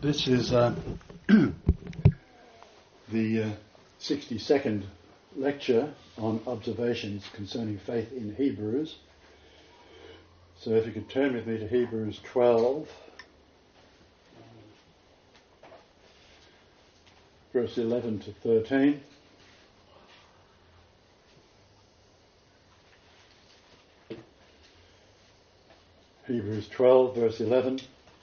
This is the 62nd lecture on observations concerning faith in Hebrews. So if you could turn with me to Hebrews 12, verse 11 to 13. Hebrews 12, verse 11.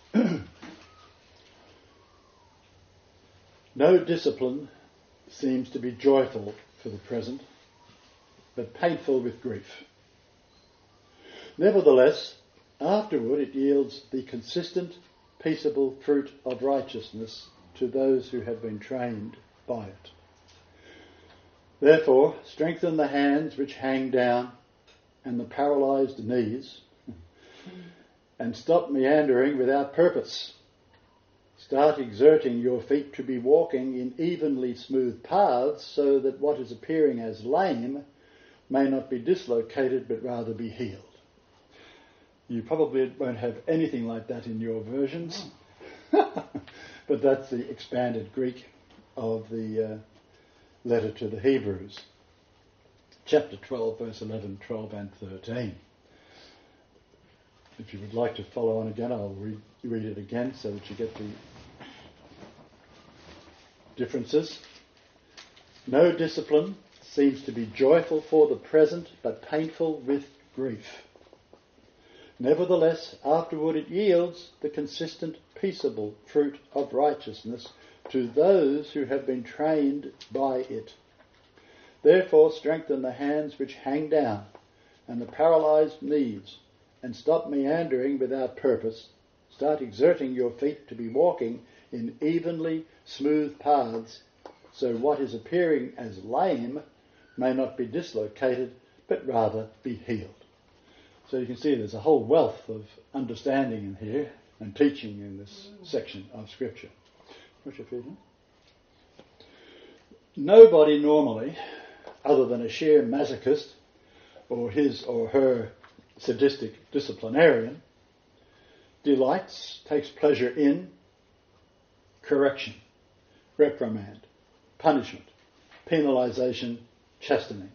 No discipline seems to be joyful for the present, but painful with grief. Nevertheless, afterward it yields the consistent, peaceable fruit of righteousness to those who have been trained by it. Therefore, strengthen the hands which hang down and the paralysed knees, and stop meandering without purpose. Start exerting your feet to be walking in evenly smooth paths, so that what is appearing as lame may not be dislocated but rather be healed. You probably won't have anything like that in your versions, but that's the expanded Greek of the letter to the Hebrews. Chapter 12, verse 11, 12 and 13. If you would like to follow on again, I'll read it again so that you get the differences. No discipline seems to be joyful for the present, but painful with grief. Nevertheless, afterward it yields the consistent, peaceable fruit of righteousness to those who have been trained by it. Therefore, strengthen the hands which hang down and the paralysed knees, and stop meandering without purpose. Start exerting your feet to be walking in evenly smooth paths, so what is appearing as lame may not be dislocated, but rather be healed. So you can see there's a whole wealth of understanding in here and teaching in this section of Scripture. What's your feeling? Nobody normally, other than a sheer masochist or his or her sadistic disciplinarian, delights, takes pleasure in correction, reprimand, punishment, penalisation, chastening.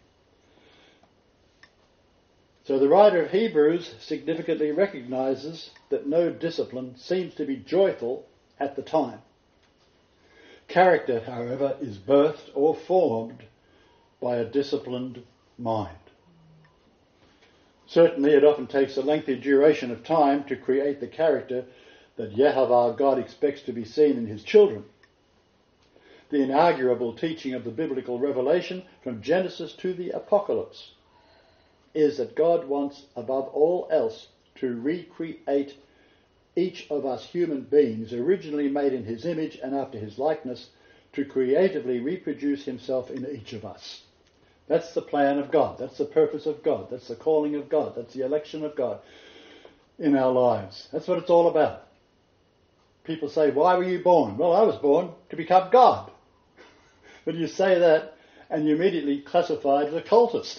So the writer of Hebrews significantly recognises that no discipline seems to be joyful at the time. Character, however, is birthed or formed by a disciplined mind. Certainly it often takes a lengthy duration of time to create the character that Yehovah God expects to be seen in his children. The inarguable teaching of the biblical revelation from Genesis to the Apocalypse is that God wants above all else to recreate each of us human beings, originally made in his image and after his likeness, to creatively reproduce himself in each of us. That's the plan of God. That's the purpose of God. That's the calling of God. That's the election of God in our lives. That's what it's all about. People say, why were you born? Well, I was born to become God. But you say that and you're immediately classified as a cultist.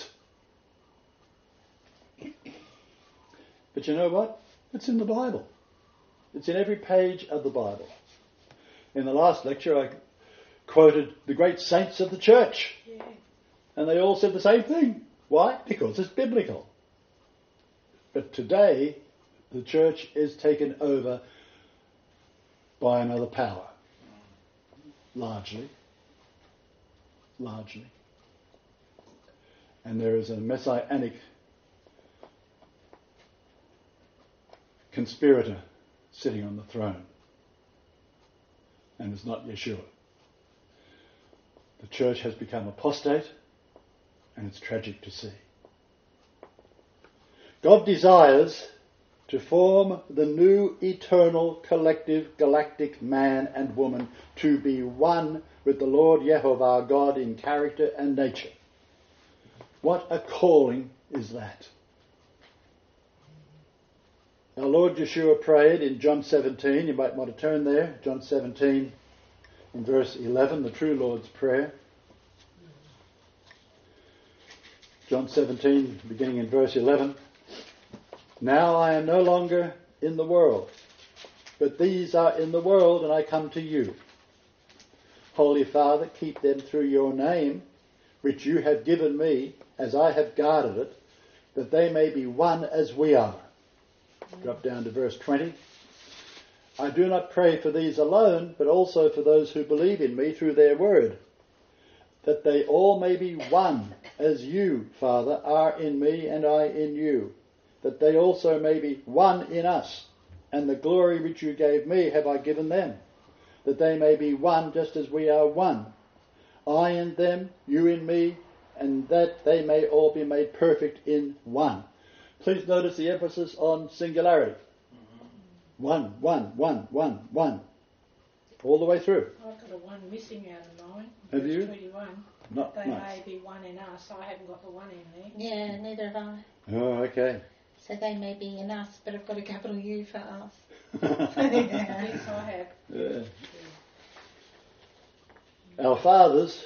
But you know what? It's in the Bible. It's in every page of the Bible. In the last lecture I quoted the great saints of the church. Yeah. And they all said the same thing. Why? Because it's biblical. But today, the church is taken over by another power. Largely. And there is a messianic conspirator sitting on the throne. And it's not Yeshua. The church has become apostate, and it's tragic to see. God desires to form the new eternal collective galactic man and woman to be one with the Lord Yehovah God in character and nature. What a calling is that? Our Lord Yeshua prayed in John 17, you might want to turn there, John 17 in verse 11, the true Lord's Prayer. John 17, beginning in verse 11. Now I am no longer in the world, but these are in the world, and I come to you. Holy Father, keep them through your name, which you have given me, as I have guarded it, that they may be one as we are. Drop down to verse 20. I do not pray for these alone, but also for those who believe in me through their word, that they all may be one, as you, Father, are in me and I in you, that they also may be one in us, and the glory which you gave me have I given them, that they may be one just as we are one, I in them, you in me, and that they may all be made perfect in one. Please notice the emphasis on singularity. One, one, one, one, one. All the way through. I've got a one missing out of mine. Have you? 21. Not they nice. may be one in us. I haven't got the one in there. Yeah, neither have I. Oh, okay. So they may be in us, but I've got a capital U for us. Yes, I have. Yeah. Our fathers,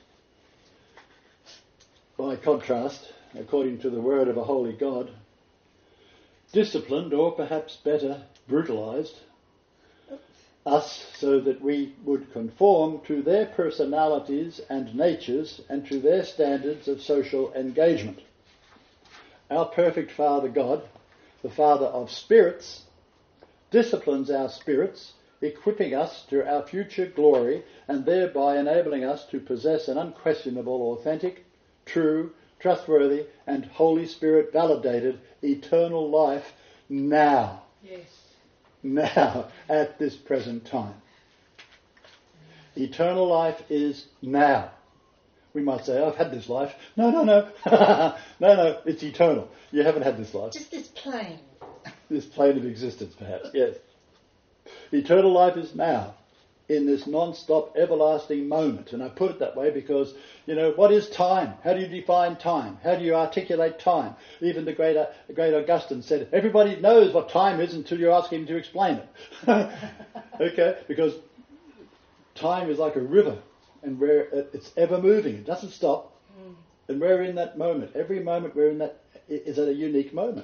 by contrast, according to the word of a holy God, disciplined, or perhaps better, brutalized us so that we would conform to their personalities and natures and to their standards of social engagement. Our perfect Father God, the Father of spirits, disciplines our spirits, equipping us to our future glory and thereby enabling us to possess an unquestionable, authentic, true, trustworthy and Holy Spirit validated eternal life now. Yes. Now, at this present time. Eternal life is now. We might say, I've had this life. No. No, it's eternal. You haven't had this life. Just this plane. This plane of existence, perhaps, yes. Eternal life is now, in this non-stop, everlasting moment. And I put it that way because, what is time? How do you define time? How do you articulate time? Even the great Augustine said, everybody knows what time is until you ask him to explain it. Okay? Because time is like a river, and it's ever moving. It doesn't stop. And we're in that moment. Every moment we're in that is at a unique moment.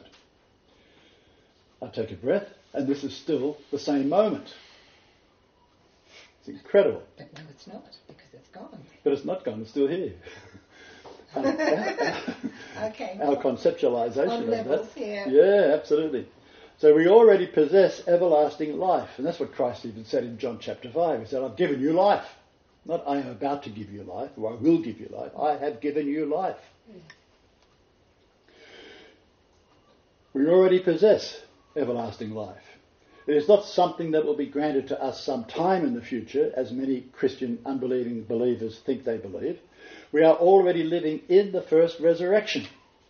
I take a breath, and this is still the same moment. It's incredible. But no, it's not, because it's gone. But it's not gone, it's still here. Okay. Our conceptualization On of levels, that. yeah. Yeah, absolutely. So we already possess everlasting life. And that's what Christ even said in John chapter 5. He said, I've given you life. Not I am about to give you life, or I will give you life. I have given you life. We already possess everlasting life. It is not something that will be granted to us sometime in the future, as many Christian unbelieving believers think they believe. We are already living in the first resurrection.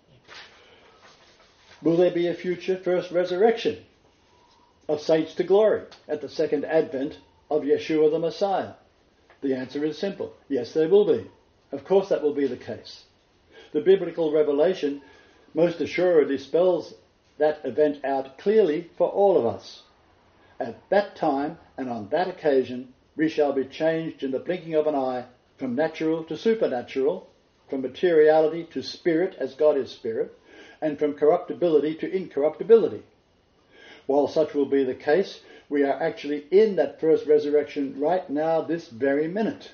Will there be a future first resurrection of saints to glory at the second advent of Yeshua the Messiah? The answer is simple. Yes, there will be. Of course that will be the case. The biblical revelation most assuredly spells that event out clearly for all of us. At that time and on that occasion, we shall be changed in the blinking of an eye from natural to supernatural, from materiality to spirit as God is spirit, and from corruptibility to incorruptibility. While such will be the case, we are actually in that first resurrection right now, this very minute.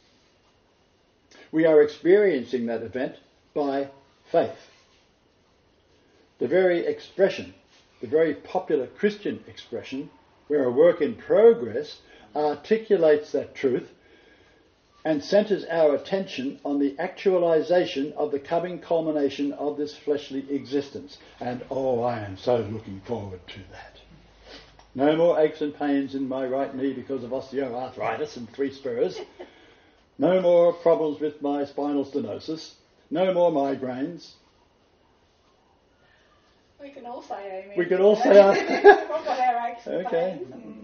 We are experiencing that event by faith. The very expression, the very popular Christian expression, where a work in progress articulates that truth and centres our attention on the actualisation of the coming culmination of this fleshly existence. And I am so looking forward to that. No more aches and pains in my right knee because of osteoarthritis and 3 spurs. No more problems with my spinal stenosis. No more migraines. We can all say amen. We can all say amen. We've got our aches and Okay. pains.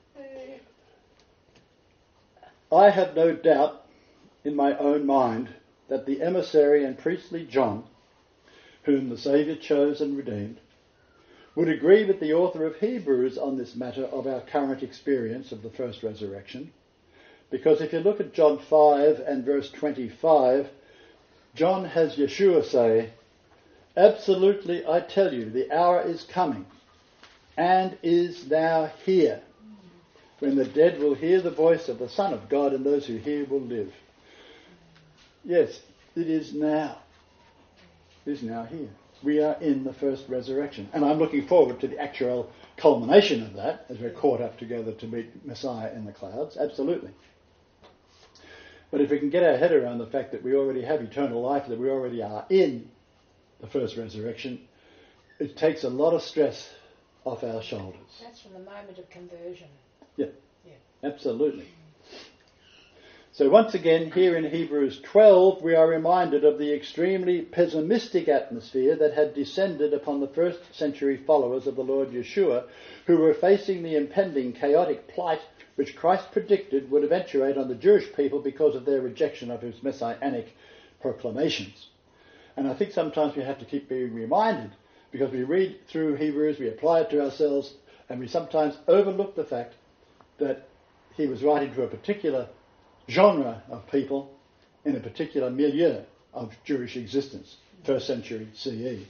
I have no doubt in my own mind that the emissary and priestly John, whom the Saviour chose and redeemed, would agree with the author of Hebrews on this matter of our current experience of the first resurrection. Because if you look at John 5 and verse 25, John has Yeshua say, absolutely, I tell you, the hour is coming and is now here, when the dead will hear the voice of the Son of God, and those who hear will live. Yes, it is now. It is now here. We are in the first resurrection. And I'm looking forward to the actual culmination of that as we're caught up together to meet Messiah in the clouds. Absolutely. But if we can get our head around the fact that we already have eternal life, that we already are in the first resurrection, it takes a lot of stress off our shoulders. That's from the moment of conversion. Yeah, absolutely. So once again, here in Hebrews 12, we are reminded of the extremely pessimistic atmosphere that had descended upon the first century followers of the Lord Yeshua, who were facing the impending chaotic plight which Christ predicted would eventuate on the Jewish people because of their rejection of his messianic proclamations. And I think sometimes we have to keep being reminded, because we read through Hebrews, we apply it to ourselves, and we sometimes overlook the fact that he was writing to a particular genre of people in a particular milieu of Jewish existence, first century CE.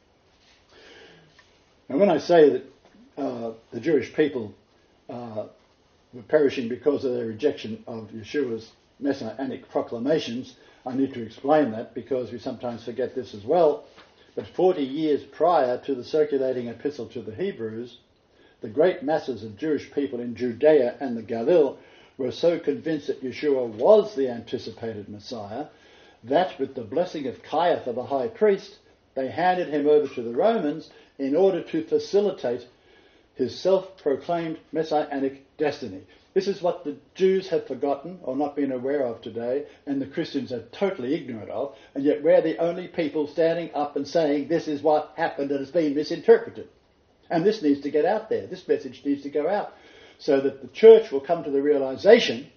And when I say that the Jewish people were perishing because of their rejection of Yeshua's messianic proclamations, I need to explain that because we sometimes forget this as well. But 40 years prior to the circulating epistle to the Hebrews, the great masses of Jewish people in Judea and the Galilee were so convinced that Yeshua was the anticipated Messiah that, with the blessing of Caiaphas the high priest, they handed him over to the Romans in order to facilitate his self-proclaimed messianic destiny. This is what the Jews have forgotten or not been aware of today, and the Christians are totally ignorant of, and yet we're the only people standing up and saying this is what happened and it's been misinterpreted. And this needs to get out there. This message needs to go out so that the church will come to the realization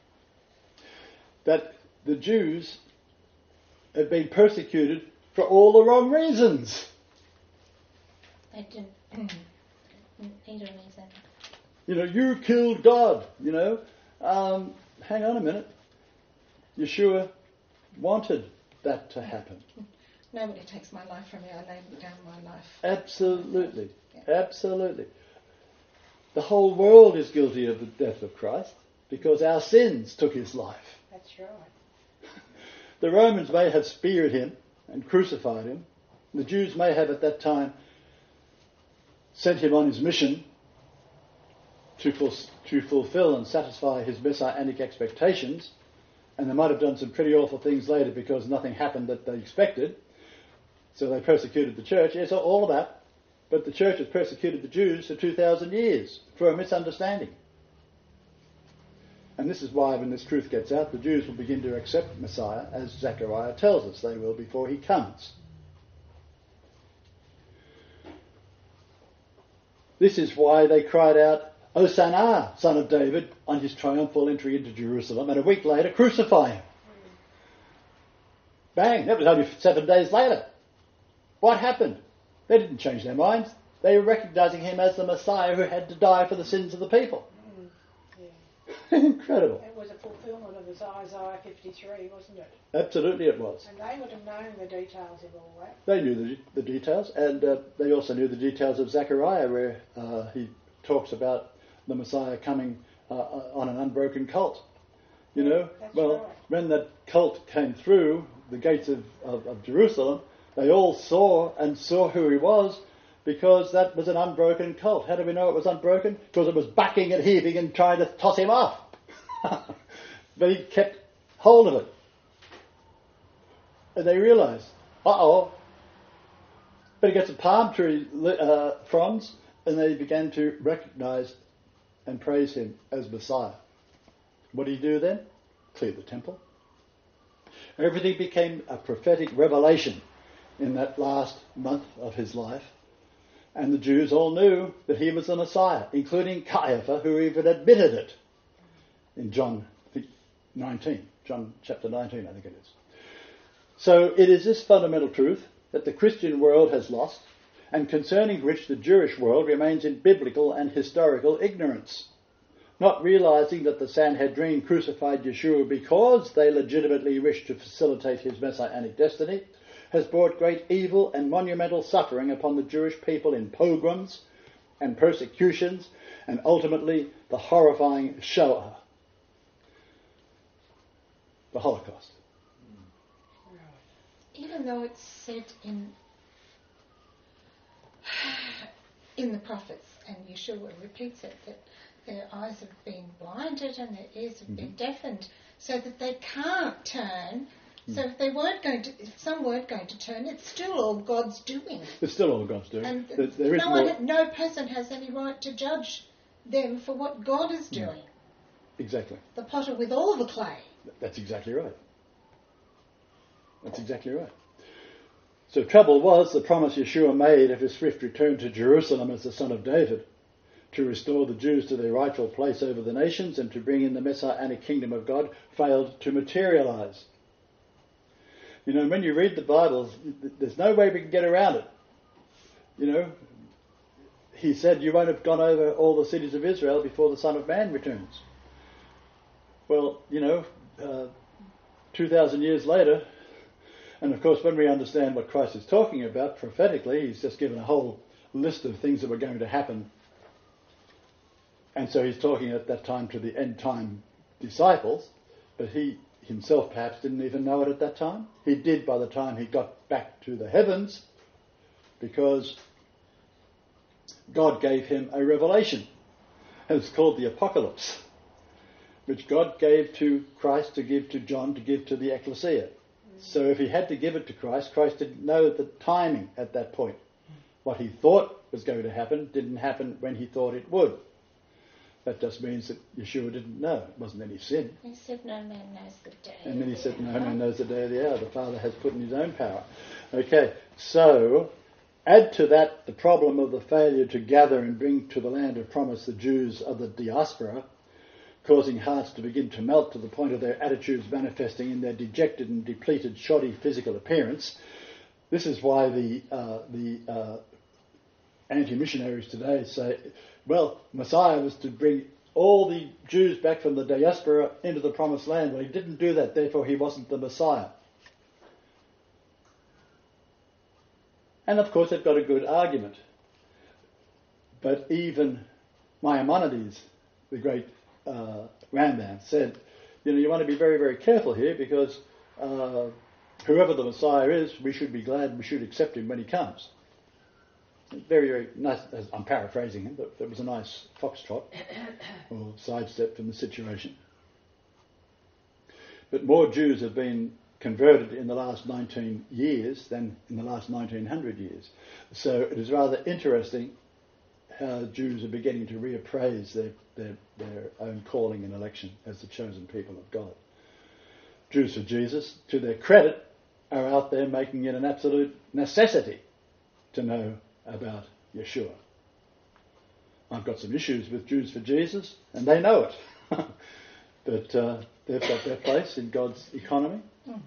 that the Jews have been persecuted for all the wrong reasons. I didn't need a reason. You know, you killed God, you know. Hang on a minute. Yeshua wanted that to happen. Nobody takes my life from me. I lay down my life. Absolutely. Absolutely. The whole world is guilty of the death of Christ because our sins took his life. That's right. The Romans may have speared him and crucified him. The Jews may have at that time sent him on his mission to fulfill and satisfy his messianic expectations, and they might have done some pretty awful things later because nothing happened that they expected, so they persecuted the church. Yes, all of that. But the church has persecuted the Jews for 2,000 years for a misunderstanding. And this is why when this truth gets out, the Jews will begin to accept Messiah, as Zechariah tells us they will before he comes. This is why they cried out, Hosanna, son of David, on his triumphal entry into Jerusalem, and a week later, crucify him. Bang, that was only 7 days later. What happened? They didn't change their minds. They were recognizing him as the Messiah who had to die for the sins of the people. Yeah. Incredible. It was a fulfilment of Isaiah 53, wasn't it? Absolutely it was. And they would have known the details of all that. They knew the details, and they also knew the details of Zechariah, where he talks about the Messiah coming on an unbroken colt. You know, That's well, right. when that colt came through the gates of Jerusalem, they all saw who he was, because that was an unbroken colt. How do we know it was unbroken? Because it was bucking and heaving and trying to toss him off. But he kept hold of it. And they realised, uh-oh. But he gets a palm tree fronds, and they began to recognise and praise him as Messiah. What did he do then? Clear the temple. Everything became a prophetic revelation in that last month of his life. And the Jews all knew that he was the Messiah, including Caiaphas, who even admitted it in John 19. John chapter 19, I think it is. So it is this fundamental truth that the Christian world has lost, and concerning which the Jewish world remains in biblical and historical ignorance, not realizing that the Sanhedrin crucified Yeshua because they legitimately wished to facilitate his messianic destiny, has brought great evil and monumental suffering upon the Jewish people in pogroms and persecutions, and ultimately the horrifying Shoah, the Holocaust. Even though it's said in the prophets, and Yeshua repeats it, that their eyes have been blinded and their ears have been deafened, so that they can't turn. So if some weren't going to turn, it's still all God's doing. It's still all God's doing. And there is no person has any right to judge them for what God is doing. Exactly. The potter with all the clay. That's exactly right. That's exactly right. So trouble was the promise Yeshua made of his swift return to Jerusalem as the son of David, to restore the Jews to their rightful place over the nations and to bring in the Messianic kingdom of God, failed to materialise. You know, when you read the Bible, there's no way we can get around it. You know, he said you won't have gone over all the cities of Israel before the Son of Man returns. Well, you know, 2,000 years later, and of course when we understand what Christ is talking about prophetically, he's just given a whole list of things that were going to happen. And so he's talking at that time to the end time disciples, but he himself perhaps didn't even know it at that time. He did by the time he got back to the heavens, because God gave him a revelation. And it's called the Apocalypse, which God gave to Christ to give to John to give to the ecclesia. So if he had to give it to Christ, Christ didn't know the timing at that point. What he thought was going to happen didn't happen when he thought it would. That just means that Yeshua didn't know. It wasn't any sin. He said no man knows the day. And then he said no man knows the day or the hour. The Father has put in his own power. Okay, so add to that the problem of the failure to gather and bring to the land of promise the Jews of the diaspora, causing hearts to begin to melt to the point of their attitudes manifesting in their dejected and depleted, shoddy physical appearance. This is why the anti-missionaries today say, well, Messiah was to bring all the Jews back from the diaspora into the promised land. Well, he didn't do that, therefore he wasn't the Messiah. And of course they've got a good argument. But even Maimonides, the great Rambam, said, you want to be very, very careful here, because whoever the Messiah is, we should be glad, we should accept him when he comes. Very, very nice. I'm paraphrasing him, but it was a nice foxtrot or sidestep from the situation. But more Jews have been converted in the last 19 years than in the last 1900 years. So it is rather interesting how Jews are beginning to reappraise their own calling and election as the chosen people of God. Jews for Jesus, to their credit, are out there making it an absolute necessity to know about Yeshua. I've got some issues with Jews for Jesus, and they know it. But they've got their place in God's economy,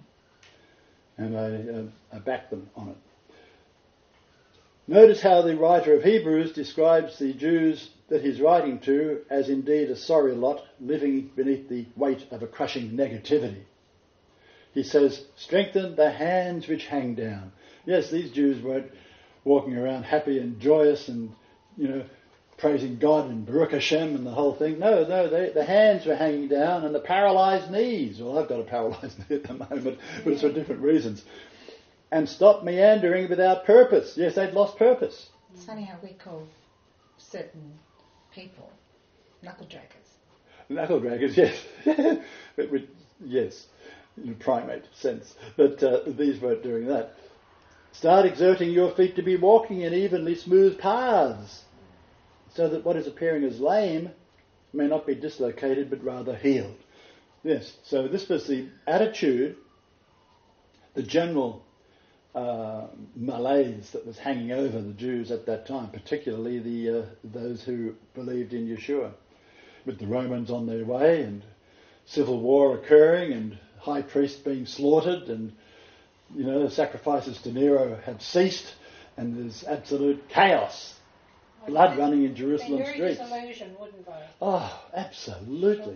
and I back them on it. Notice how the writer of Hebrews describes the Jews that he's writing to as indeed a sorry lot, living beneath the weight of a crushing negativity. He says, strengthen the hands which hang down. Yes, these Jews weren't walking around happy and joyous and, praising God and Baruch Hashem and the whole thing. No, the hands were hanging down and the paralysed knees. Well, I've got a paralysed knee at the moment, but it's for different reasons. And stop meandering without purpose. Yes, they'd lost purpose. It's funny how we call certain people knuckle draggers. Knuckle draggers, yes. Yes, in a primate sense. But these weren't doing that. Start exerting your feet to be walking in evenly smooth paths, so that what is appearing as lame may not be dislocated but rather healed. Yes, so this was the attitude, the general malaise that was hanging over the Jews at that time, particularly those who believed in Yeshua, with the Romans on their way and civil war occurring and high priests being slaughtered, and the sacrifices to Nero had ceased, and there's absolute chaos, blood running in Jerusalem streets. Very disillusioned, wouldn't they? Oh, absolutely. Shocking.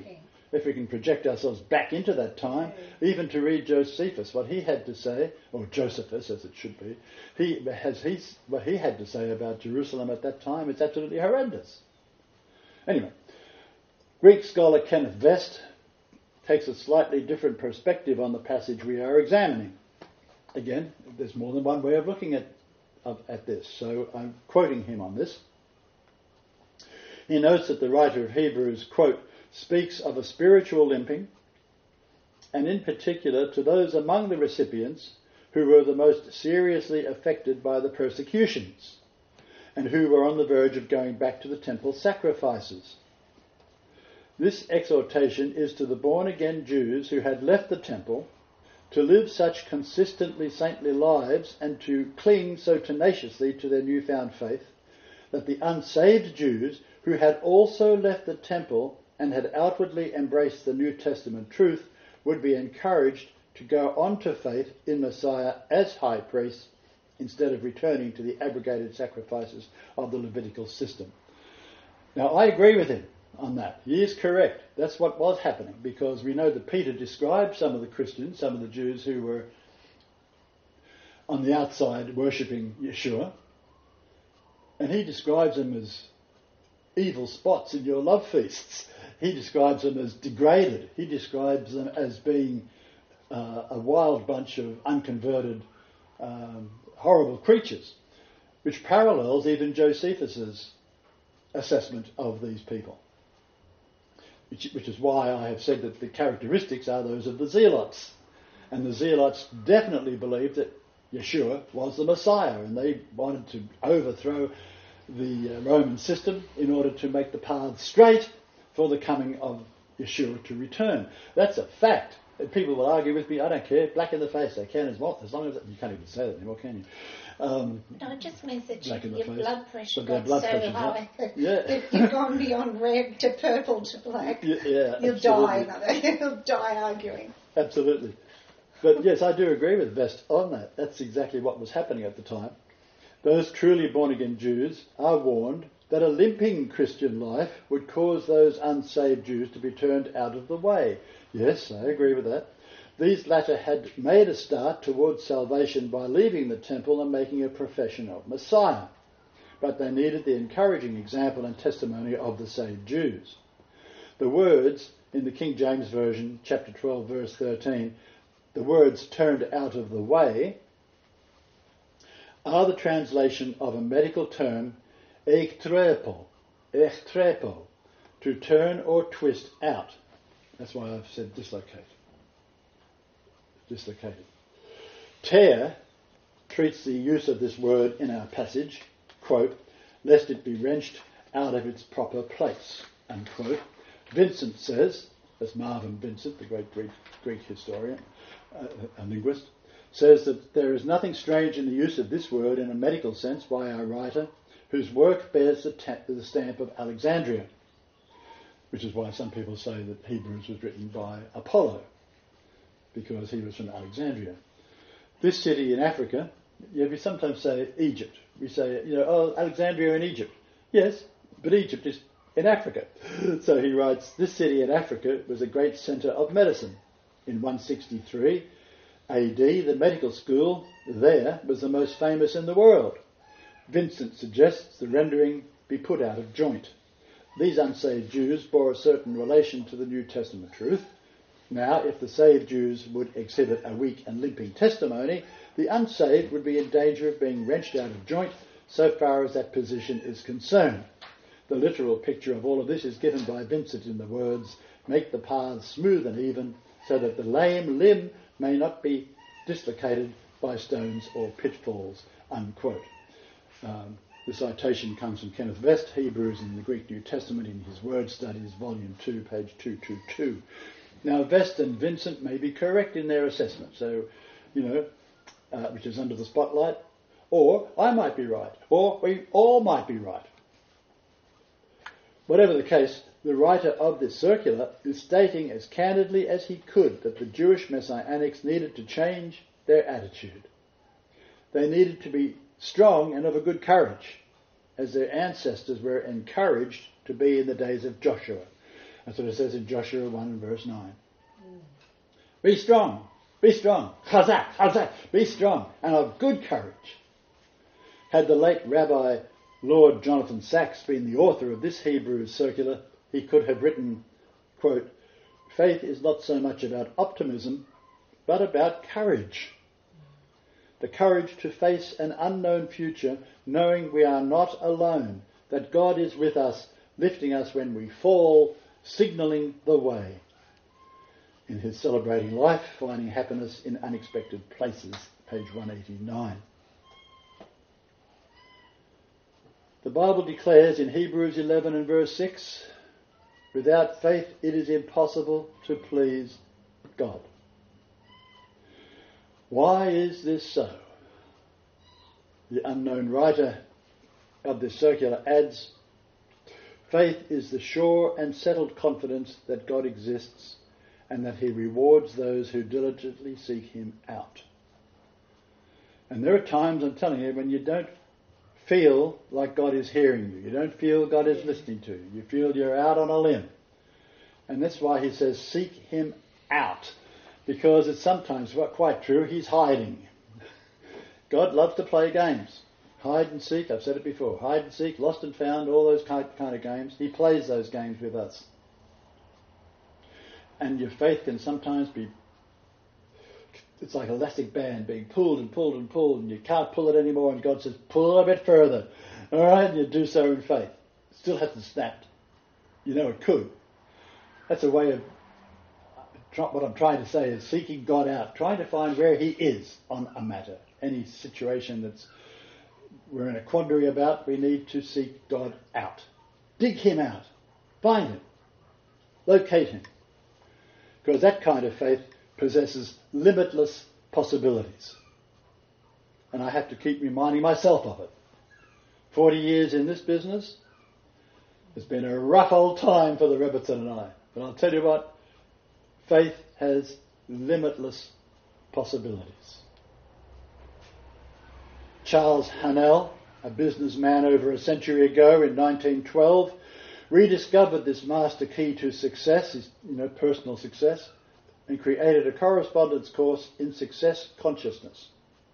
if we can project ourselves back into that time, even to read Josephus, what he had to say, or Josephus as it should be, what he had to say about Jerusalem at that time is absolutely horrendous. Anyway, Greek scholar Kenneth Vest takes a slightly different perspective on the passage we are examining. Again, there's more than one way of looking at this, so I'm quoting him on this. He notes that the writer of Hebrews, quote, speaks of a spiritual limping, and in particular to those among the recipients who were the most seriously affected by the persecutions, and who were on the verge of going back to the temple sacrifices. This exhortation is to the born-again Jews who had left the temple to live such consistently saintly lives and to cling so tenaciously to their newfound faith that the unsaved Jews who had also left the temple and had outwardly embraced the New Testament truth would be encouraged to go on to faith in Messiah as high priest instead of returning to the abrogated sacrifices of the Levitical system. Now, I agree with him on that. He is correct. That's what was happening, because we know that Peter described some of the Christians, some of the Jews who were on the outside worshipping Yeshua, and he describes them as evil spots in your love feasts. He describes them as degraded. He describes them as being a wild bunch of unconverted, horrible creatures, which parallels even Josephus's assessment of these people. Which is why I have said that the characteristics are those of the Zealots. And the Zealots definitely believed that Yeshua was the Messiah, and they wanted to overthrow the Roman system in order to make the path straight for the coming of Yeshua to return. That's a fact. And people will argue with me, I don't care, black in the face, they can as long as you can't even say that anymore, can you? No, it just means that your blood pressure got so pressure's high that Yeah. you've gone beyond red to purple to black. Yeah, You'll absolutely. die. You'll die arguing. Absolutely. But yes, I do agree with Vest on that. That's exactly what was happening at the time. Those truly born-again Jews are warned that a limping Christian life would cause those unsaved Jews to be turned out of the way. Yes, I agree with that. These latter had made a start towards salvation by leaving the temple and making a profession of Messiah. But they needed the encouraging example and testimony of the saved Jews. The words in the King James Version, chapter 12, verse 13, the words turned out of the way, are the translation of a medical term, echtrepo, to turn or twist out. That's why I've said dislocate. Dislocated. Tear treats the use of this word in our passage, quote, lest it be wrenched out of its proper place, unquote. Vincent says, that's Marvin Vincent, the great Greek historian, a linguist, says that there is nothing strange in the use of this word in a medical sense by our writer, whose work bears the stamp of Alexandria, which is why some people say that Hebrews was written by Apollo, because he was from Alexandria. This city in Africa, we sometimes say Egypt. We say, Alexandria in Egypt. Yes, but Egypt is in Africa. So he writes, this city in Africa was a great centre of medicine. In 163 AD, the medical school there was the most famous in the world. Vincent suggests the rendering be put out of joint. These unsaved Jews bore a certain relation to the New Testament truth. Now, if the saved Jews would exhibit a weak and limping testimony, the unsaved would be in danger of being wrenched out of joint so far as that position is concerned. The literal picture of all of this is given by Vincent in the words, make the paths smooth and even so that the lame limb may not be dislocated by stones or pitfalls, unquote. The citation comes from Kenneth Vest, Hebrews in the Greek New Testament, in his Word Studies, Volume 2, page 222. Now, Vest and Vincent may be correct in their assessment, so, which is under the spotlight, or I might be right, or we all might be right. Whatever the case, the writer of this circular is stating as candidly as he could that the Jewish Messianics needed to change their attitude. They needed to be strong and of a good courage, as their ancestors were encouraged to be in the days of Joshua. That's what it says in Joshua 1 and verse 9. Be strong, chazak, chazak, be strong, and of good courage. Had the late Rabbi Lord Jonathan Sacks been the author of this Hebrews circular, he could have written, quote, faith is not so much about optimism, but about courage. The courage to face an unknown future, knowing we are not alone, that God is with us, lifting us when we fall, signalling the way. In his Celebrating Life, Finding Happiness in Unexpected Places, page 189. The Bible declares in Hebrews 11 and verse 6, without faith it is impossible to please God. Why is this so? The unknown writer of this circular adds, faith is the sure and settled confidence that God exists and that he rewards those who diligently seek him out. And there are times, I'm telling you, when you don't feel like God is hearing you. You don't feel God is listening to you. You feel you're out on a limb. And that's why he says, seek him out. Because it's sometimes quite true, he's hiding. God loves to play games. Hide and seek, I've said it before. Hide and seek, lost and found, all those kind of games. He plays those games with us. And your faith can sometimes be, it's like an elastic band being pulled and pulled and pulled, and you can't pull it anymore, and God says, pull a bit further. All right, and you do so in faith. It still hasn't snapped. You know it could. That's a way of, what I'm trying to say is seeking God out, trying to find where he is on a matter. Any situation that's we're in a quandary about, we need to seek God out. Dig him out. Find him. Locate him. Because that kind of faith possesses limitless possibilities. And I have to keep reminding myself of it. 40 years in this business, it's been a rough old time for the Rebbitzin and I. But I'll tell you what, faith has limitless possibilities. Charles Hanel, a businessman over a century ago in 1912, rediscovered this master key to success, personal success, and created a correspondence course in success consciousness.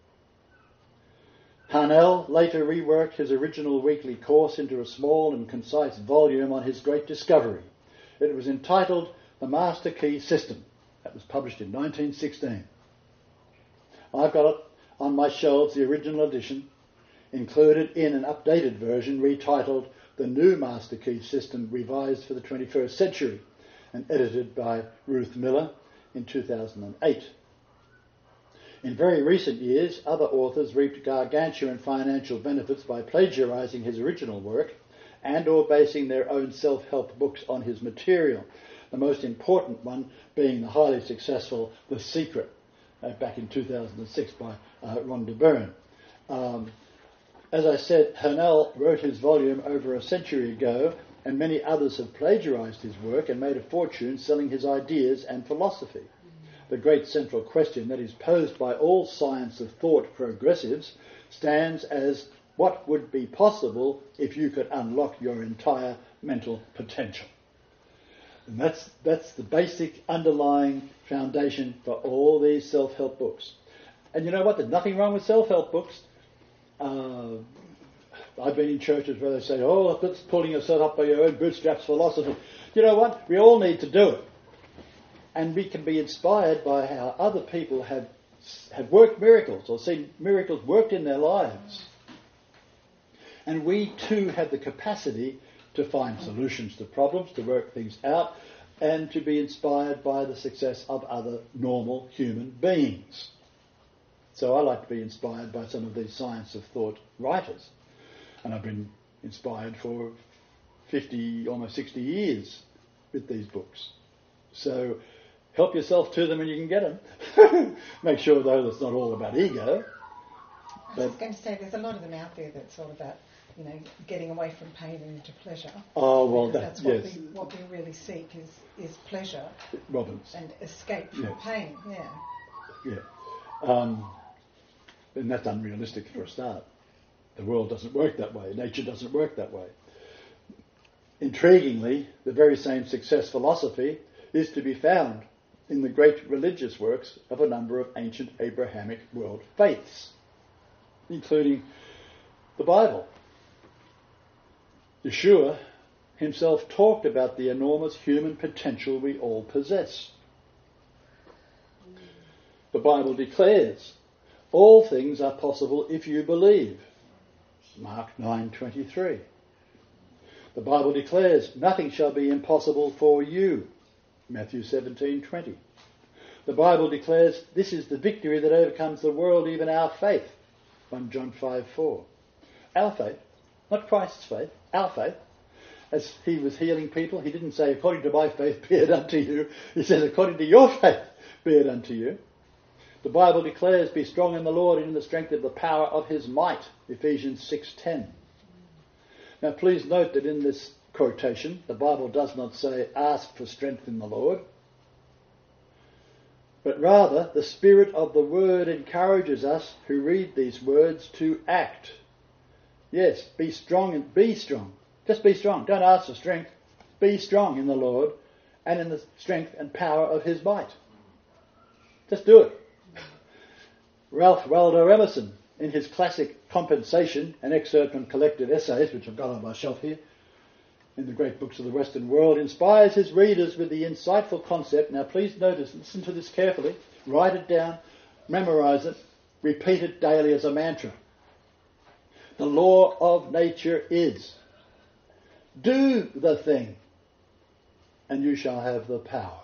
Hanel later reworked his original weekly course into a small and concise volume on his great discovery. It was entitled The Master Key System. That was published in 1916. I've got it on my shelves, the original edition, included in an updated version retitled The New Master Key System Revised for the 21st Century and edited by Ruth Miller in 2008. In very recent years, other authors reaped gargantuan financial benefits by plagiarising his original work and or basing their own self-help books on his material, the most important one being the highly successful The Secret, back in 2006 by Rhonda Byrne. As I said, Hanel wrote his volume over a century ago, and many others have plagiarised his work and made a fortune selling his ideas and philosophy. The great central question that is posed by all science of thought progressives stands as what would be possible if you could unlock your entire mental potential. And that's the basic underlying foundation for all these self-help books. And you know what? There's nothing wrong with self-help books. I've been in churches where they say, oh, that's pulling yourself up by your own bootstraps philosophy. You know what? We all need to do it. And we can be inspired by how other people have worked miracles or seen miracles worked in their lives. And we too have the capacity to find solutions to problems, to work things out, and to be inspired by the success of other normal human beings. So I like to be inspired by some of these science of thought writers. And I've been inspired for 50, almost 60 years with these books. So help yourself to them when you can get them. Make sure, though, that's not all about ego. I was going to say, there's a lot of them out there that's all about, getting away from pain and into pleasure. Oh, well, that's what we really seek is pleasure. Robbins. And escape from pain, Yeah. And that's unrealistic for a start. The world doesn't work that way. Nature doesn't work that way. Intriguingly, the very same success philosophy is to be found in the great religious works of a number of ancient Abrahamic world faiths, including the Bible. Yeshua himself talked about the enormous human potential we all possess. The Bible declares all things are possible if you believe. Mark 9:23. The Bible declares nothing shall be impossible for you. Matthew 17:20. The Bible declares this is the victory that overcomes the world, even our faith. 1 John 5:4. Our faith, not Christ's faith, our faith. As he was healing people, he didn't say, according to my faith be it unto you. He says, according to your faith be it unto you. The Bible declares, be strong in the Lord and in the strength of the power of his might. Ephesians 6:10. Now please note that in this quotation, the Bible does not say, ask for strength in the Lord. But rather, the Spirit of the Word encourages us who read these words to act. Yes, be strong and be strong. Just be strong. Don't ask for strength. Be strong in the Lord and in the strength and power of his might. Just do it. Ralph Waldo Emerson, in his classic Compensation, an excerpt from collected essays, which I've got on my shelf here, in the great books of the Western world, inspires his readers with the insightful concept. Now please notice, listen to this carefully, write it down, memorize it, repeat it daily as a mantra. The law of nature is, do the thing, and you shall have the power.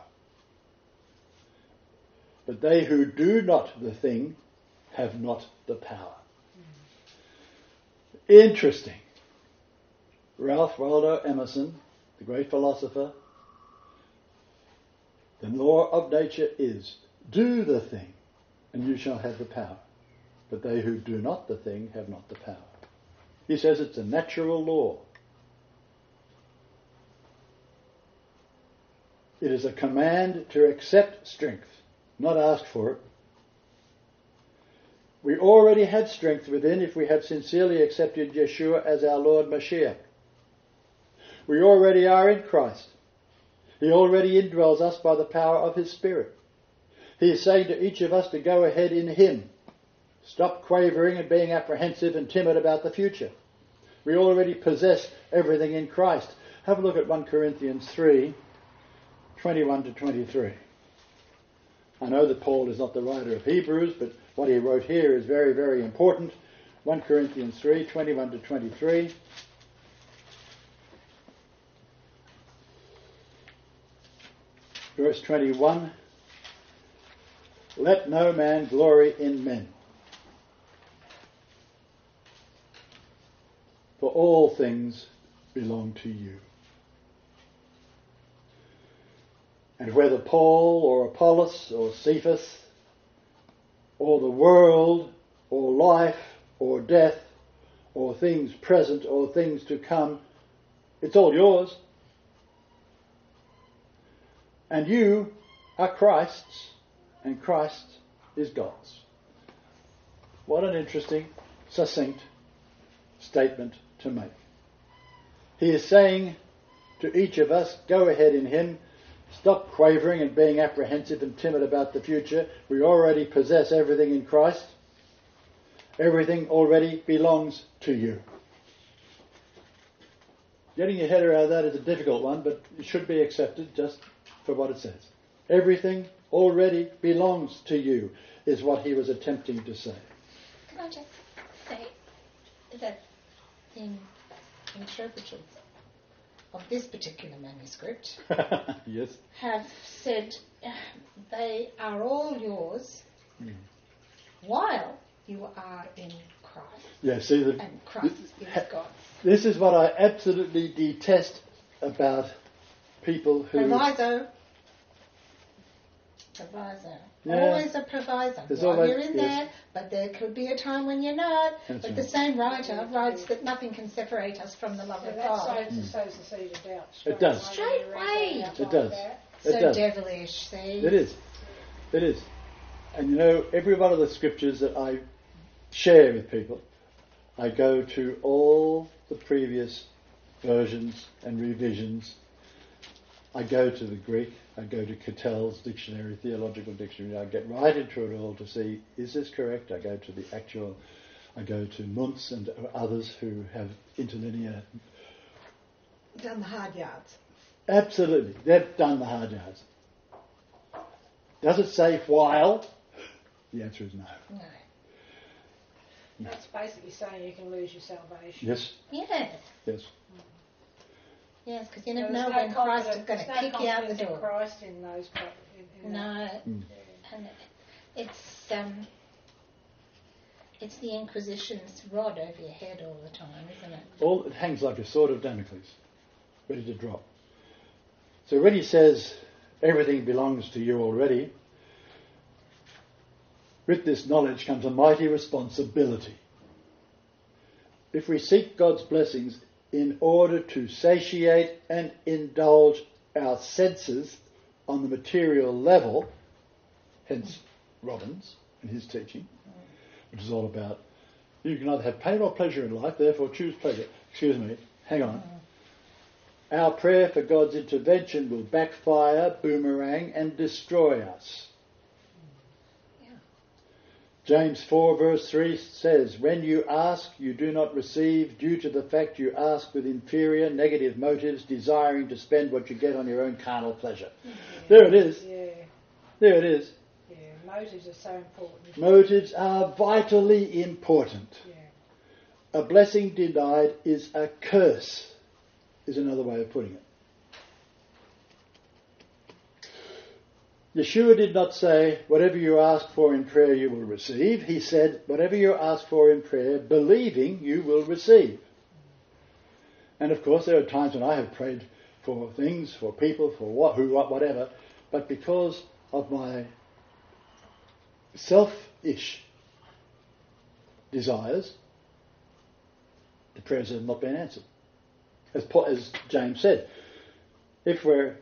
But they who do not the thing have not the power. Interesting. Ralph Waldo Emerson, the great philosopher, the law of nature is, do the thing, and you shall have the power. But they who do not the thing have not the power. He says it's a natural law. It is a command to accept strength, not ask for it. We already have strength within if we have sincerely accepted Yeshua as our Lord Mashiach. We already are in Christ. He already indwells us by the power of his Spirit. He is saying to each of us to go ahead in him. Stop quavering and being apprehensive and timid about the future. We already possess everything in Christ. Have a look at 1 Corinthians 3, 21 to 23. I know that Paul is not the writer of Hebrews, but what he wrote here is very, very important. 1 Corinthians 3, 21 to 23. Verse 21. Let no man glory in men, for all things belong to you. And whether Paul or Apollos or Cephas or the world or life or death or things present or things to come, it's all yours. And you are Christ's, and Christ is God's. What an interesting, succinct statement to make. He is saying to each of us, go ahead in him. Stop quavering and being apprehensive and timid about the future. We already possess everything in Christ. Everything already belongs to you. Getting your head around that is a difficult one, but it should be accepted just for what it says. Everything already belongs to you, is what he was attempting to say. Can I just say that the interpreters of this particular manuscript Yes. have said they are all yours while you are in Christ. Yeah, see, And Christ is God. This is what I absolutely detest about people who... Proviso. Yeah. Always a proviso. There's While always- you're in yes. there, but there could be a time when you're not. That's but the right. same writer writes that nothing can separate us from the love So of that God. sows the seed of doubt. It does. Straight away. It does. So It does. devilish, see? It is. It is. And you know, every one of the scriptures that I share with people, I go to all the previous versions and revisions. I go to the Greek, I go to Cattell's dictionary, theological dictionary, I get right into it all to see, is this correct? I go to the actual, I go to Muntz and others who have interlinear. Done the hard yards. Absolutely, they've done the hard yards. Does it say while? The answer is no. No. That's basically saying you can lose your salvation. Yes? Yes. Yes. Yes, because you never know when Christ is going to kick you out the door. Christ in those. No. And it's the Inquisition's rod over your head all the time, isn't it? It hangs like a sword of Damocles, ready to drop. So when he says everything belongs to you already, with this knowledge comes a mighty responsibility. If we seek God's blessings in order to satiate and indulge our senses on the material level, hence Robbins and his teaching, which is all about you can either have pain or pleasure in life, therefore choose pleasure. Excuse me, hang on. Our prayer for God's intervention will backfire, boomerang and destroy us. James 4 verse 3 says, when you ask, you do not receive due to the fact you ask with inferior, negative motives, desiring to spend what you get on your own carnal pleasure. Yeah. There it is. Yeah. There it is. Yeah, motives are so important. Motives are vitally important. Yeah. A blessing denied is a curse, is another way of putting it. Yeshua did not say, whatever you ask for in prayer you will receive. He said, whatever you ask for in prayer, believing you will receive. And of course there are times when I have prayed for things, for people, for whatever, but because of my selfish desires, the prayers have not been answered. As James said, if we're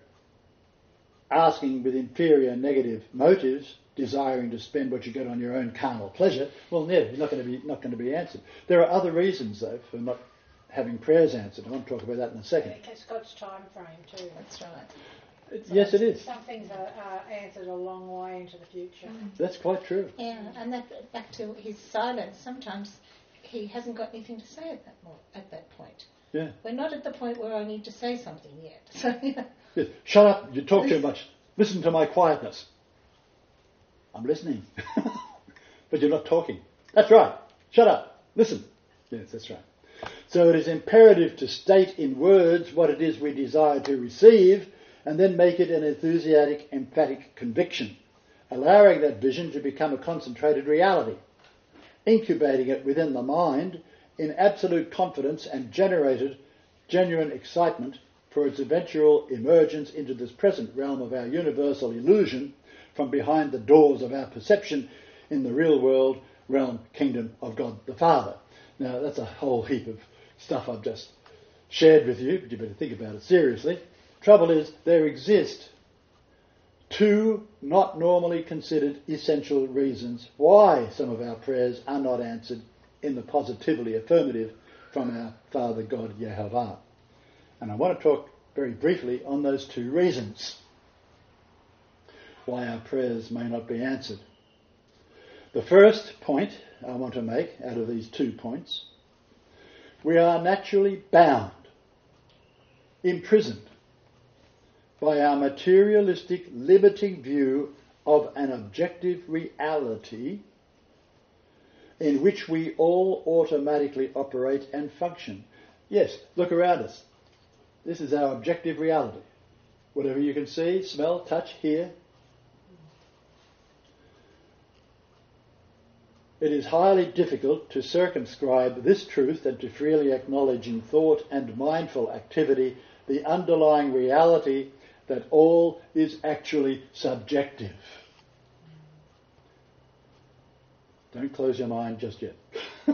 asking with inferior negative motives, desiring to spend what you get on your own carnal pleasure, well, no, you're not going to be answered. There are other reasons, though, for not having prayers answered. I want to talk about that in a second. It's God's time frame too. That's right. Yes, it is. Some things are answered a long way into the future. That's quite true. Yeah, and that back to his silence. Sometimes he hasn't got anything to say at that point. Yeah. We're not at the point where I need to say something yet. So, Yes. Shut up, you talk too much. Listen to my quietness. I'm listening. But you're not talking. That's right. Shut up. Listen. Yes, that's right. So it is imperative to state in words what it is we desire to receive and then make it an enthusiastic, emphatic conviction, allowing that vision to become a concentrated reality, incubating it within the mind in absolute confidence and generated genuine excitement for its eventual emergence into this present realm of our universal illusion from behind the doors of our perception in the real world realm kingdom of God the Father. Now that's a whole heap of stuff I've just shared with you, but you better think about it seriously. Trouble is, there exist two not normally considered essential reasons why some of our prayers are not answered in the positively affirmative from our Father God Yehovah. And I want to talk very briefly on those two reasons why our prayers may not be answered. The first point I want to make out of these 2 points, we are naturally bound, imprisoned by our materialistic, limiting view of an objective reality in which we all automatically operate and function. Yes, look around us. This is our objective reality. Whatever you can see, smell, touch, hear. It is highly difficult to circumscribe this truth and to freely acknowledge in thought and mindful activity the underlying reality that all is actually subjective. Don't close your mind just yet.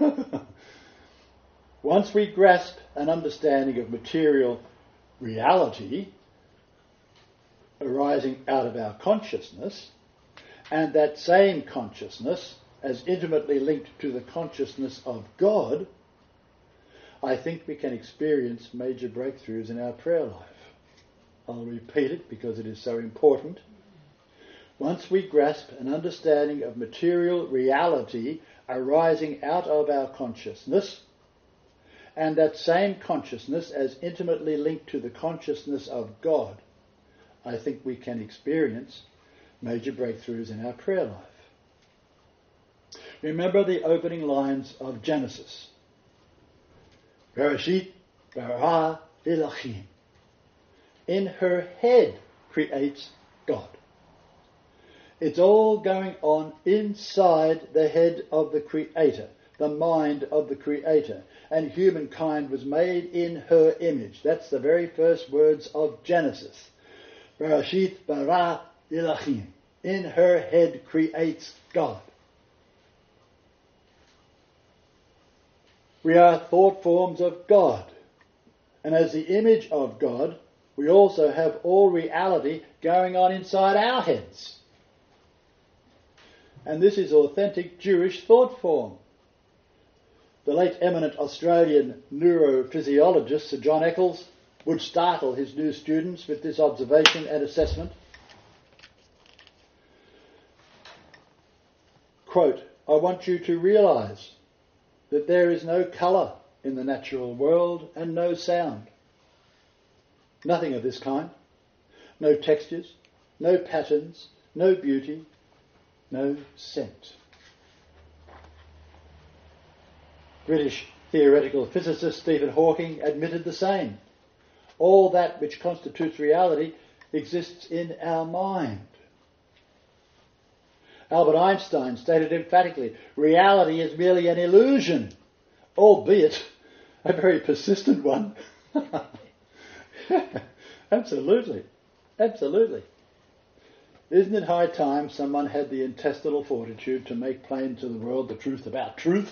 Once we grasp an understanding of material reality arising out of our consciousness, and that same consciousness as intimately linked to the consciousness of God, I think we can experience major breakthroughs in our prayer life. I'll repeat it because it is so important. Once we grasp an understanding of material reality arising out of our consciousness, and that same consciousness as intimately linked to the consciousness of God, I think we can experience major breakthroughs in our prayer life. Remember the opening lines of Genesis. Bereshit bara Elohim. In her head creates God. It's all going on inside the head of the Creator, the mind of the Creator. And humankind was made in her image. That's the very first words of Genesis. Bereshit bara Elohim. In her head creates God. We are thought forms of God. And as the image of God, we also have all reality going on inside our heads. And this is authentic Jewish thought form. The late eminent Australian neurophysiologist Sir John Eccles would startle his new students with this observation and assessment. Quote, I want you to realise that there is no colour in the natural world and no sound. Nothing of this kind. No textures, no patterns, no beauty, no scent. British theoretical physicist Stephen Hawking admitted the same. All that which constitutes reality exists in our mind. Albert Einstein stated emphatically, reality is merely an illusion, albeit a very persistent one. Absolutely. Absolutely. Isn't it high time someone had the intestinal fortitude to make plain to the world the truth about truth?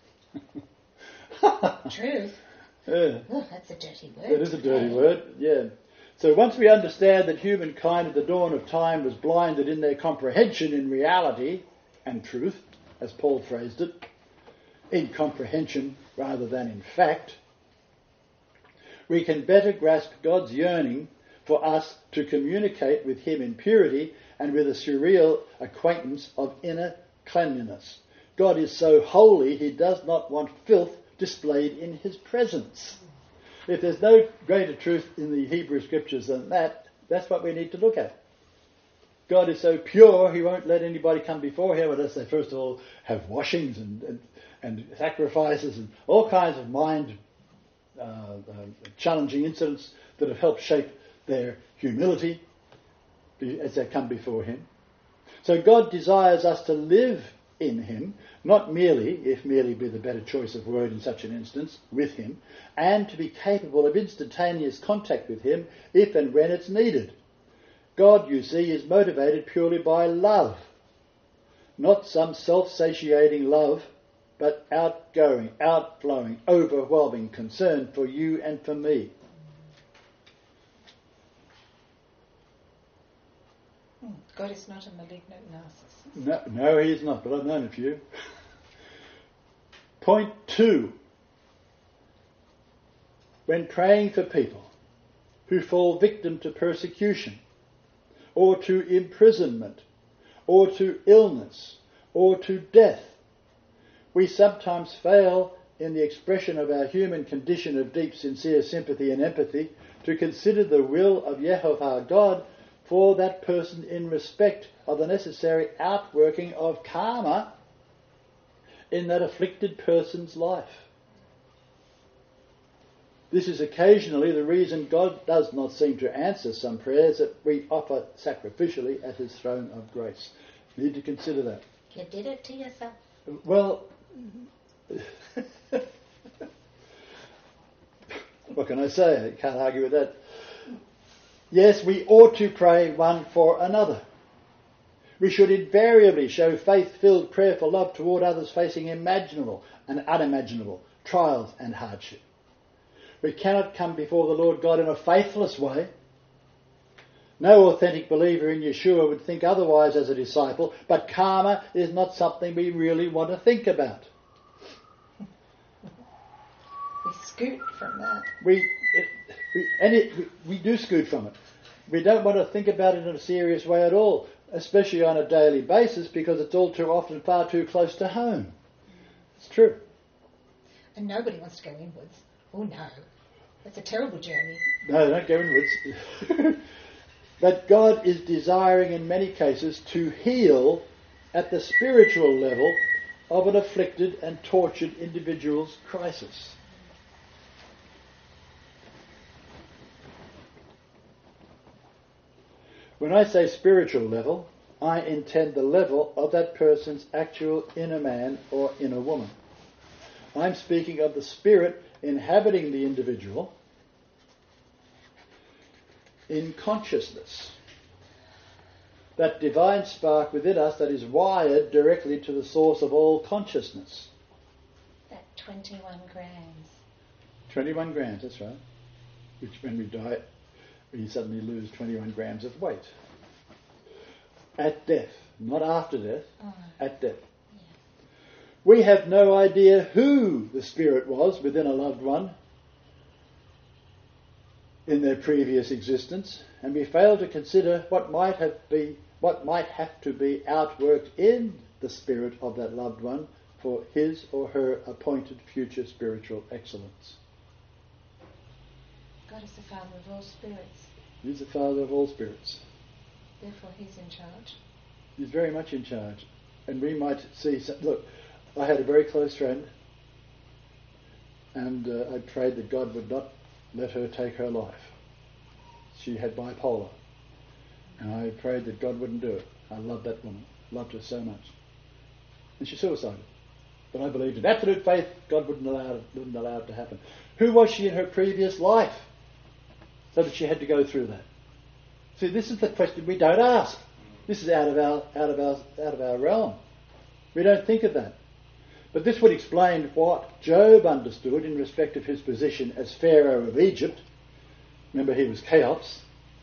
Truth? Yeah. Oh, that's a dirty word. It is a dirty word, yeah. So once we understand that humankind at the dawn of time was blinded in their comprehension in reality and truth, as Paul phrased it, in comprehension rather than in fact, we can better grasp God's yearning for us to communicate with him in purity and with a surreal acquaintance of inner cleanliness. God is so holy, he does not want filth displayed in his presence. If there's no greater truth in the Hebrew scriptures than that, that's what we need to look at. God is so pure, he won't let anybody come before him unless they first of all have washings and sacrifices and all kinds of mind challenging incidents that have helped shape their humility as they come before him. So God desires us to live in him, not merely, if merely be the better choice of word in such an instance, with him, and to be capable of instantaneous contact with him if and when it's needed. God, you see, is motivated purely by love, not some self-satiating love, but outgoing, outflowing, overwhelming concern for you and for me. God is not a malignant narcissist. No, he is not, but I've known a few. Point 2. When praying for people who fall victim to persecution, or to imprisonment, or to illness, or to death, we sometimes fail in the expression of our human condition of deep, sincere sympathy and empathy to consider the will of Yehovah God for that person in respect of the necessary outworking of karma in that afflicted person's life. This is occasionally the reason God does not seem to answer some prayers that we offer sacrificially at his throne of grace. You need to consider that. You did it to yourself. Well, what can I say? I can't argue with that. Yes, we ought to pray one for another. We should invariably show faith-filled, prayerful love toward others facing imaginable and unimaginable trials and hardship. We cannot come before the Lord God in a faithless way. No authentic believer in Yeshua would think otherwise as a disciple, but karma is not something we really want to think about. We scoot from that. We do scoot from it. We don't want to think about it in a serious way at all, especially on a daily basis, because it's all too often far too close to home. It's true. And nobody wants to go inwards. Oh no, that's a terrible journey. No, don't go inwards. But God is desiring in many cases to heal at the spiritual level of an afflicted and tortured individual's crisis. When I say spiritual level, I intend the level of that person's actual inner man or inner woman. I'm speaking of the spirit inhabiting the individual in consciousness. That divine spark within us that is wired directly to the source of all consciousness. That 21 grams. 21 grams, that's right. Which when we die, we suddenly lose 21 grams of weight. At death, not after death, at death. Yeah. We have no idea who the spirit was within a loved one in their previous existence, and we fail to consider what might have to be outworked in the spirit of that loved one for his or her appointed future spiritual excellence. God is the Father of all spirits. He's the Father of all spirits. Therefore He's in charge. He's very much in charge. And we might see... Look, I had a very close friend, and I prayed that God would not let her take her life. She had bipolar. And I prayed that God wouldn't do it. I loved that woman. Loved her so much. And she suicided. But I believed in absolute faith God wouldn't allow it to happen. Who was she in her previous life so that she had to go through that? See, this is the question we don't ask. This is out of our realm. We don't think of that. But this would explain what Job understood in respect of his position as Pharaoh of Egypt. Remember, he was Chaos.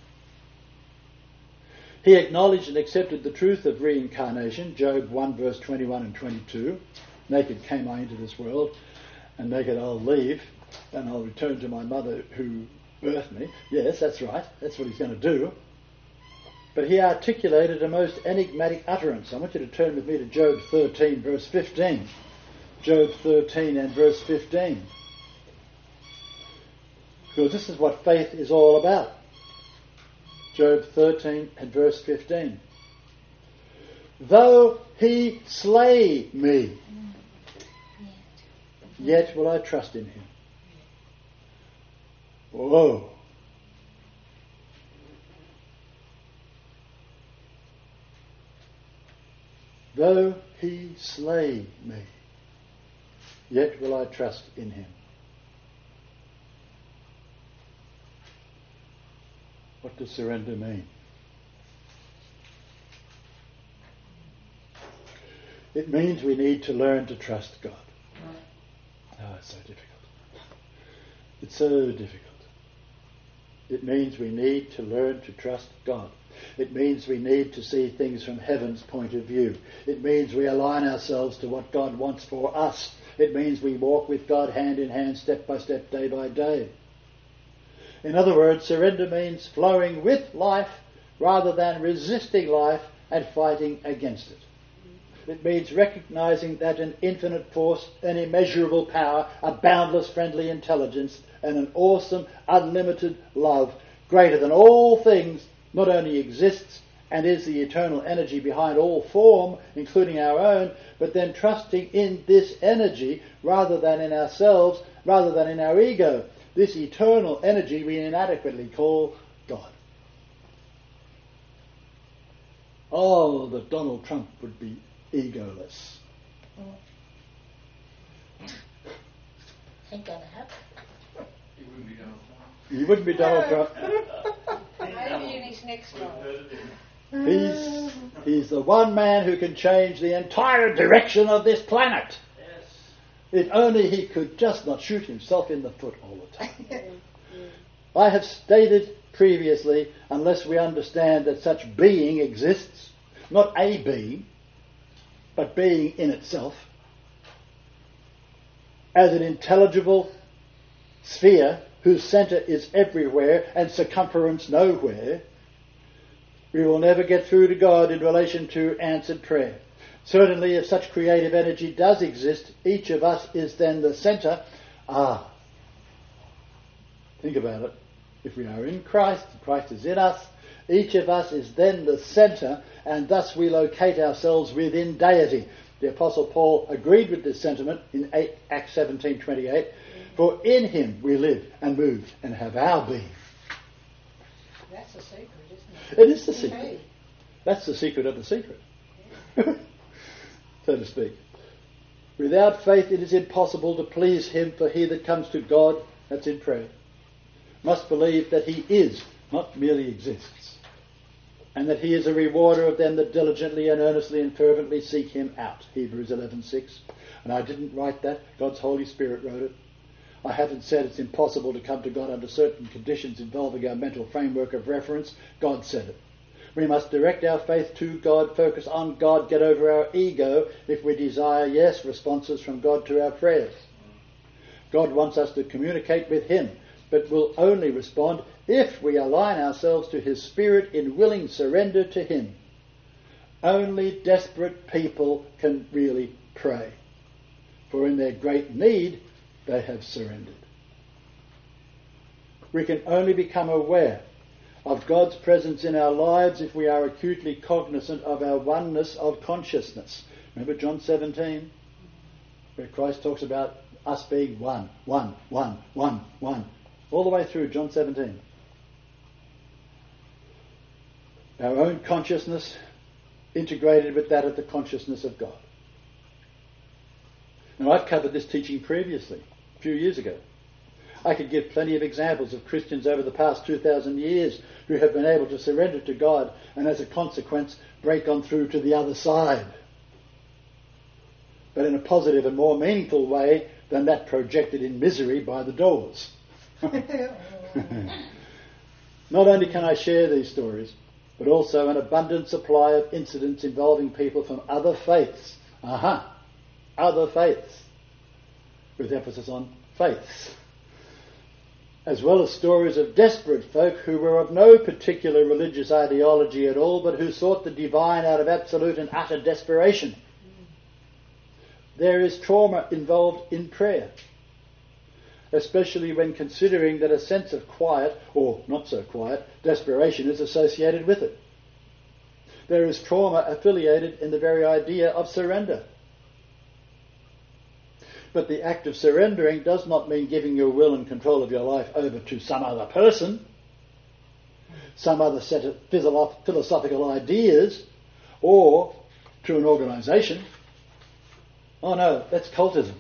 He acknowledged and accepted the truth of reincarnation, Job 1 verse 21 and 22. Naked came I into this world, and naked I'll leave, and I'll return to my mother who birthed me. Yes, that's right. That's what he's going to do. But he articulated a most enigmatic utterance. I want you to turn with me to Job 13 verse 15. Job 13 and verse 15. Because this is what faith is all about. Job 13 and verse 15. Though he slay me, yet will I trust in him. Whoa. Though he slay me, yet will I trust in him. What does surrender mean? It means we need to learn to trust God. Oh, it's so difficult. It's so difficult. It means we need to learn to trust God. It means we need to see things from heaven's point of view. It means we align ourselves to what God wants for us. It means we walk with God hand in hand, step by step, day by day. In other words, surrender means flowing with life rather than resisting life and fighting against it. It means recognizing that an infinite force, an immeasurable power, a boundless friendly intelligence, and an awesome, unlimited love, greater than all things, not only exists and is the eternal energy behind all form, including our own, but then trusting in this energy rather than in ourselves, rather than in our ego. This eternal energy we inadequately call God. Oh, that Donald Trump would be egoless. Ain't gonna happen. He wouldn't be Donald Trump. He wouldn't be Donald Trump. Maybe in his next life. He's the one man who can change the entire direction of this planet. Yes. If only he could just not shoot himself in the foot all the time. I have stated previously, unless we understand that such being exists, not a being, but being in itself, as an intelligible sphere whose centre is everywhere and circumference nowhere, we will never get through to God in relation to answered prayer. Certainly, if such creative energy does exist, each of us is then the centre. Think about it. If we are in Christ, Christ is in us, each of us is then the centre, and thus we locate ourselves within deity. The Apostle Paul agreed with this sentiment in Acts 17:28. For in him we live and move and have our being. That's a secret, isn't it? It is the secret. That's the secret of the secret, so to speak. Without faith it is impossible to please him, for he that comes to God, that's in prayer, must believe that he is, not merely exists, and that he is a rewarder of them that diligently and earnestly and fervently seek him out. Hebrews 11:6. And I didn't write that. God's Holy Spirit wrote it. I haven't said it's impossible to come to God under certain conditions involving our mental framework of reference. God said it. We must direct our faith to God, focus on God, get over our ego if we desire yes responses from God to our prayers. God wants us to communicate with him, but will only respond if we align ourselves to his Spirit in willing surrender to him. Only desperate people can really pray, for in their great need they have surrendered. We can only become aware of God's presence in our lives if we are acutely cognizant of our oneness of consciousness. Remember John 17, where Christ talks about us being one, all the way through John 17. Our own consciousness integrated with that of the consciousness of God. Now, I've covered this teaching previously, a few years ago. I could give plenty of examples of Christians over the past 2,000 years who have been able to surrender to God and as a consequence break on through to the other side. But in a positive and more meaningful way than that projected in misery by the doors. Not only can I share these stories, but also an abundant supply of incidents involving people from other faiths. Other faiths, with emphasis on faiths. As well as stories of desperate folk who were of no particular religious ideology at all, but who sought the divine out of absolute and utter desperation. There is trauma involved in prayer, especially when considering that a sense of quiet, or not so quiet, desperation is associated with it. There is trauma affiliated in the very idea of surrender. But the act of surrendering does not mean giving your will and control of your life over to some other person, some other set of philosophical ideas, or to an organisation. Oh no, that's cultism.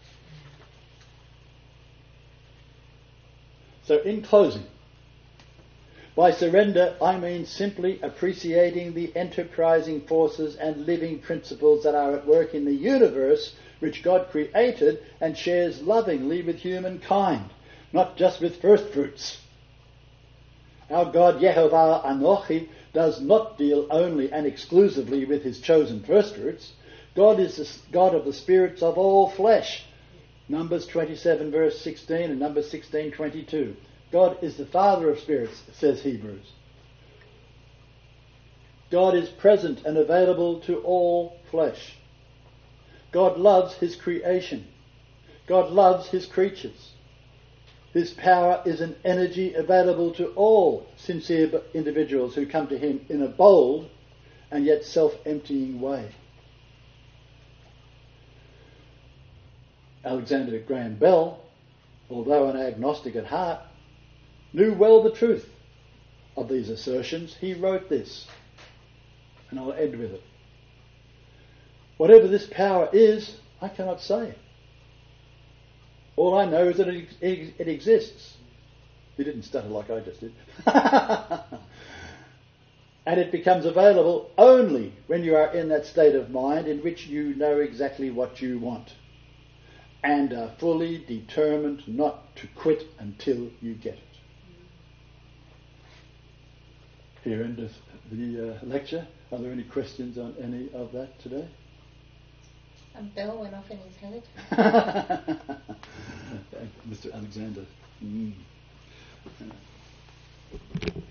So in closing, by surrender I mean simply appreciating the enterprising forces and living principles that are at work in the universe which God created and shares lovingly with humankind, not just with first fruits. Our God Yehovah Anochi does not deal only and exclusively with his chosen first fruits. God is the God of the spirits of all flesh. Numbers 27 verse 16 and Numbers 16:22. God is the Father of spirits, says Hebrews. God is present and available to all flesh. God loves his creation. God loves his creatures. His power is an energy available to all sincere individuals who come to him in a bold and yet self-emptying way. Alexander Graham Bell, although an agnostic at heart, knew well the truth of these assertions. He wrote this, and I'll end with it. Whatever this power is, I cannot say. All I know is that it exists. He didn't stutter like I just did. And it becomes available only when you are in that state of mind in which you know exactly what you want and are fully determined not to quit until you get it. Here ends the lecture. Are there any questions on any of that today? A bell went off in his head. Mr. Alexander.